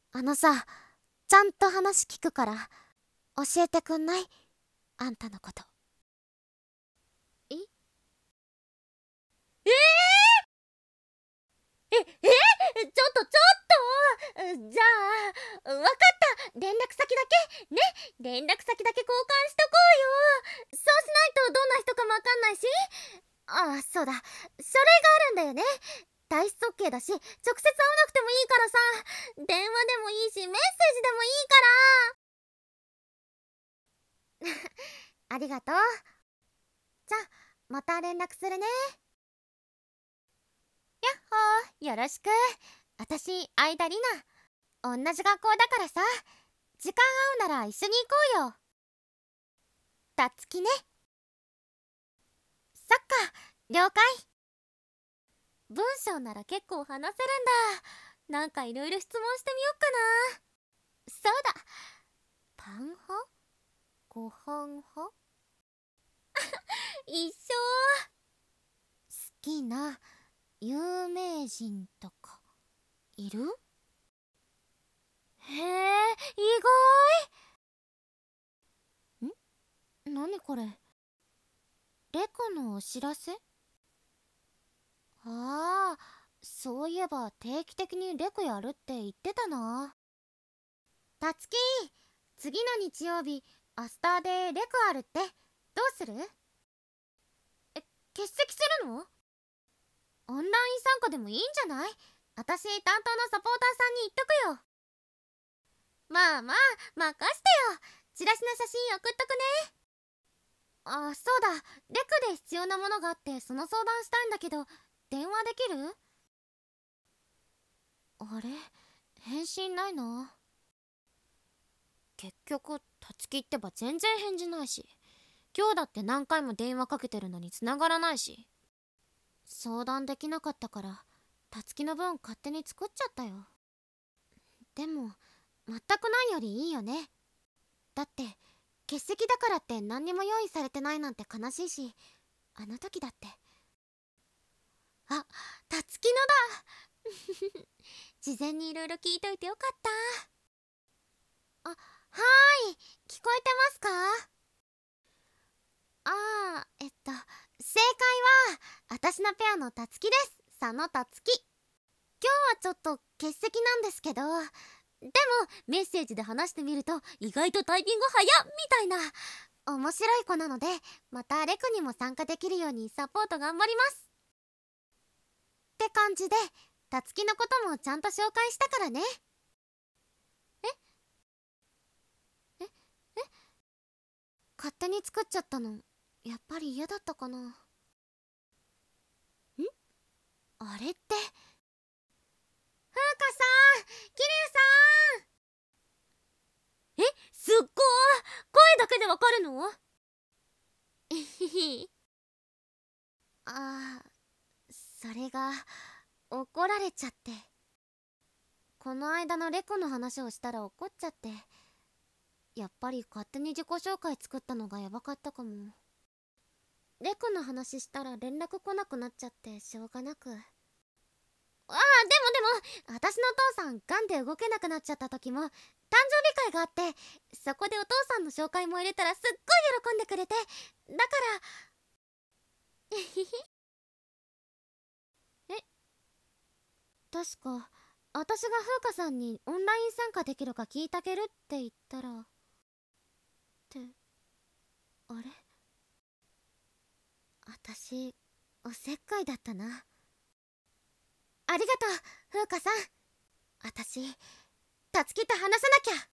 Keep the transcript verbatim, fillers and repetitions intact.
あのさ、ちゃんと話聞くから教えてくんない？あんたのこと。ええー、ええー、ちょっとちょっとじゃあ、わかった。連絡先だけね。連絡先だけ交換しとこうよ。そうしないとどんな人かもわかんないし。ああ、そうだ、書類があるんだよね。体質 OK だし、直接会わなくてもいいからさ。電話でもいいし、メッセージでもいいからありがとう。じゃあ、また連絡するね。やっほー、よろしく。あたし、相田里奈。同じ学校だからさ、時間合うなら一緒に行こうよ。たつきね。そっか、了解。文章なら結構話せるんだ。なんかいろいろ質問してみよっかな。そうだ、パン派？ご飯派？一緒。好きな有名人とかいる？へえ、意外。ん？何これ？レコのお知らせ？ああ、そういえば定期的にレコやるって言ってたな。たつき、次の日曜日アスターでレコあるって。どうする？え、欠席するの？オンライン参加でもいいんじゃない？私担当のサポーターさんに言っとくよ。まあまあ、任してよ。チラシの写真送っとくね。あ、そうだ、レクで必要なものがあってその相談したいんだけど、電話できる？あれ、返信ないな。結局たつきってば全然返事ないし、今日だって何回も電話かけてるのに繋がらないし。相談できなかったからたつきの分勝手に作っちゃったよ。でも全くないよりいいよね。だって欠席だからって何にも用意されてないなんて悲しいし、あの時だって。あ、たつきのだ事前にいろいろ聞いといてよかった。あ、はーい、聞こえてますか？ああ、えっと正解は私のペアのたつきです。佐野たつき。今日はちょっと欠席なんですけど、でもメッセージで話してみると意外とタイピング早っみたいな面白い子なので、またレクにも参加できるようにサポート頑張りますって感じで、たつきのこともちゃんと紹介したからね。えええ勝手に作っちゃったのやっぱり嫌だったかな。ん？あれって、風花さん、桐生さん。え、すっごー、声だけでわかるの？えひひ。ああ、それが怒られちゃって。この間のレコの話をしたら怒っちゃって、やっぱり勝手に自己紹介作ったのがやばかったかも。レコの話したら連絡来なくなっちゃってしょうがなく。ああ、でもでも私のお父さんがんで動けなくなっちゃった時も誕生日会があって、そこでお父さんの紹介も入れたらすっごい喜んでくれて、だからえひひ。え、確か私が風花さんにオンライン参加できるか聞いてあげるって言ったらって、あれ、私おせっかいだったな。ありがとう風花さん。私たつきと話さなきゃ。